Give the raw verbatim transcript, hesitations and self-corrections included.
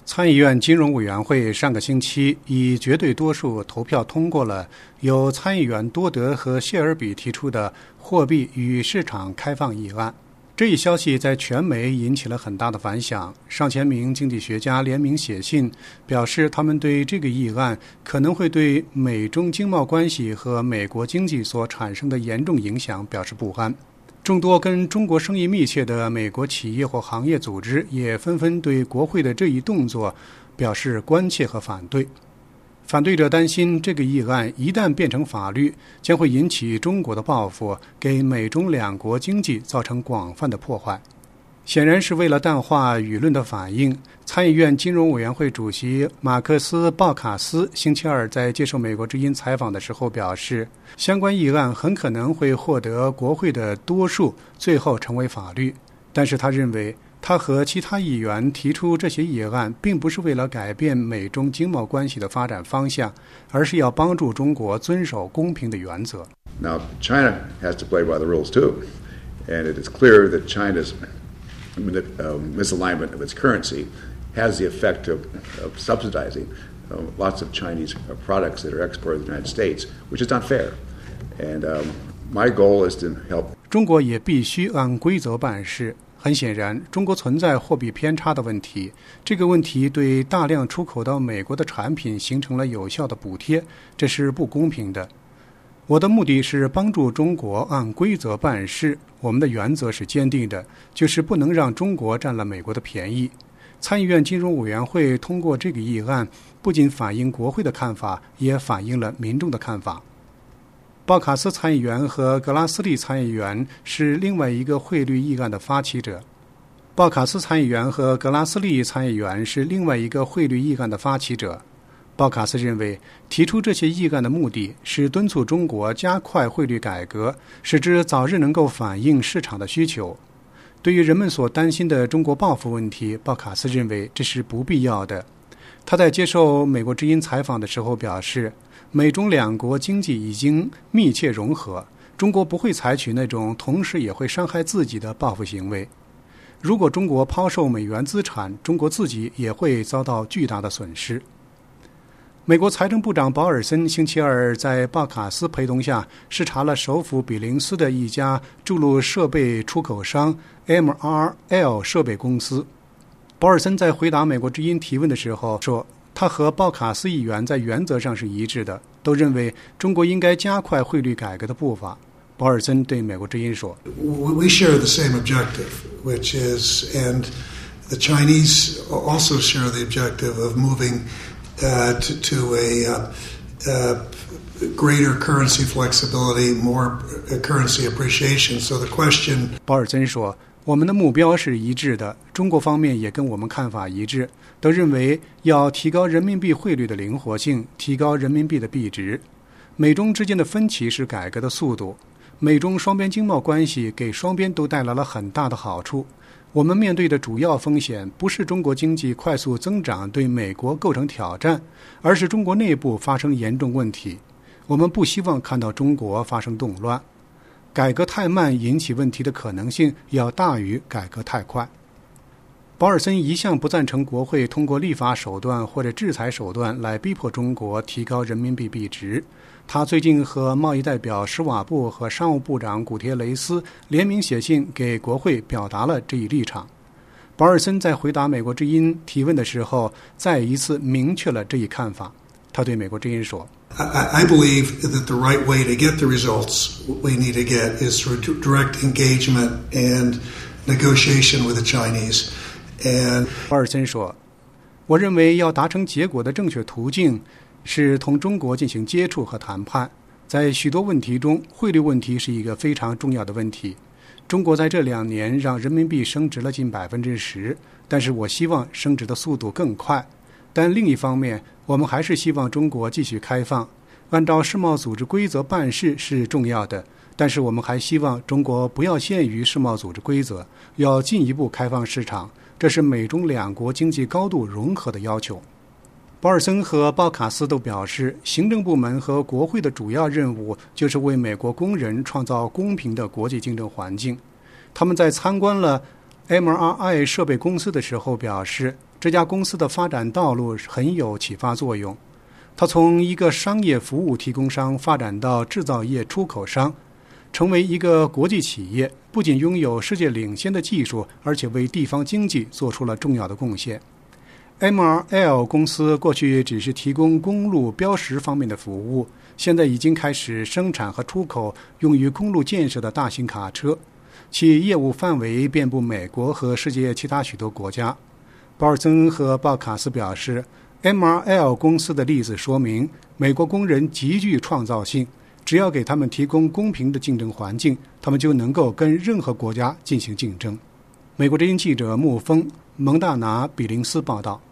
参议院金融委员会上个星期以绝对多数投票通过了由参议员多德和谢尔比提出的货币与市场开放议案。这一消息在全美引起了很大的反响，上千名经济学家联名写信，表示他们对这个议案可能会对美中经贸关系和美国经济所产生的严重影响表示不安。众多跟中国生意密切的美国企业或行业组织也纷纷对国会的这一动作表示关切和反对。反对者担心这个议案一旦变成法律，将会引起中国的报复，给美中两国经济造成广泛的破坏。显然是为了淡化舆论的反应，参议院金融委员会主席马克思·鲍卡斯星期二在接受美国之音采访的时候表示，相关议案很可能会获得国会的多数，最后成为法律。但是他认为，他和其他议员提出这些议案并不是为了改变美中经贸关系的发展方向，而是要帮助中国遵守公平的原则。 Now, China has to play by the rules too, and it is clear that China's Uh, misalignment of its currency has the effect of, of subsidizing uh, lots of Chinese uh, products that are exported to the United States, which is not fair. And um, my goal is to help. 中国也必须按规则办事。很显然，中国存在货币偏差的问题，这个问题对大量出口到美国的产品形成了有效的补贴，这是不公平的。我的目的是帮助中国按规则办事，我们的原则是坚定的，就是不能让中国占了美国的便宜。参议院金融委员会通过这个议案，不仅反映国会的看法，也反映了民众的看法。鲍卡斯参议员和格拉斯利参议员是另外一个汇率议案的发起者。鲍卡斯参议员和格拉斯利参议员是另外一个汇率议案的发起者。鲍卡斯认为，提出这些议案的目的是敦促中国加快汇率改革，使之早日能够反映市场的需求。对于人们所担心的中国报复问题，鲍卡斯认为这是不必要的。他在接受美国之音采访的时候表示，美中两国经济已经密切融合，中国不会采取那种同时也会伤害自己的报复行为。如果中国抛售美元资产，中国自己也会遭到巨大的损失。美国财政部长保尔森星期二在鲍卡斯陪同下视察了首府比林斯的一家注入设备出口商 M R L 设备公司。保尔森在回答美国之音提问的时候说，他和鲍卡斯议员在原则上是一致的，都认为中国应该加快汇率改革的步伐。保尔森对美国之音说 We share the same objective, which is, and the Chinese also share the objective of moving Uh, to, to a uh, uh, greater currency flexibility, more currency appreciation. So the question. 保尔森说，我们的目标是一致的，中国方面也跟我们看法一致，都认为要提高人民币汇率的灵活性，提高人民币的币值。美中之间的分歧是改革的速度。美中双边经贸关系给双边都带来了很大的好处。我们面对的主要风险不是中国经济快速增长对美国构成挑战，而是中国内部发生严重问题。我们不希望看到中国发生动乱。改革太慢引起问题的可能性要大于改革太快。保尔森一向不赞成国会通过立法手段或者制裁手段来逼迫中国提高人民币币值。他最近和贸易代表施瓦布和商务部长古铁雷斯联名写信给国会，表达了这一立场。保尔森在回答美国之音提问的时候，再一次明确了这一看法。他对美国之音说 I, I believe that the right way to get the results we need to get is through direct engagement and negotiation with the Chinese. And 保尔森说，我认为要达成结果的正确途径是同中国进行接触和谈判。在许多问题中，汇率问题是一个非常重要的问题。中国在这两年让人民币升值了近百分之十，但是我希望升值的速度更快。但另一方面，我们还是希望中国继续开放，按照世贸组织规则办事是重要的。但是我们还希望中国不要限于世贸组织规则，要进一步开放市场，这是美中两国经济高度融合的要求。保尔森和鲍卡斯都表示，行政部门和国会的主要任务就是为美国工人创造公平的国际竞争环境。他们在参观了 M R I 设备公司的时候表示， 这家公司的发展道路很有启发作用。它从一个商业服务提供商发展到制造业出口商，成为一个国际企业，不仅拥有世界领先的技术，而且为地方经济做出了重要的贡献。M R L 公司过去只是提供公路标识方面的服务，现在已经开始生产和出口用于公路建设的大型卡车，其业务范围遍布美国和世界其他许多国家。鲍尔森和鲍卡斯表示， M R L 公司的例子说明，美国工人极具创造性，只要给他们提供公平的竞争环境，他们就能够跟任何国家进行竞争。美国之音记者穆峰，蒙大拿比林斯报道。